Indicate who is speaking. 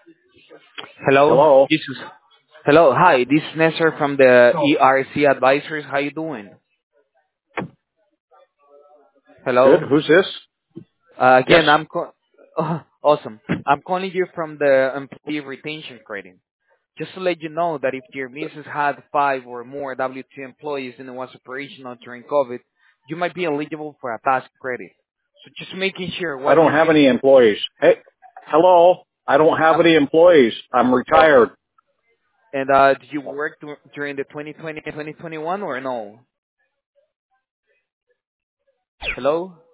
Speaker 1: Hello,
Speaker 2: Hello.
Speaker 1: this is hello. Hi, this is Nestor from the ERC Advisors. How you doing?
Speaker 2: Good.
Speaker 1: Hello.
Speaker 2: Who's this? Yes.
Speaker 1: Again, awesome. I'm calling you from the employee retention credit. Just to let you know that if your business had five or more W2 employees and it was operational during COVID, you might be eligible for a task credit. So just making sure
Speaker 2: I
Speaker 1: what
Speaker 2: don't
Speaker 1: your
Speaker 2: have
Speaker 1: business.
Speaker 2: any employees. Hey. Hello. I don't have any employees. I'm retired.
Speaker 1: And did you work during the 2020 and 2021 or no? Hello.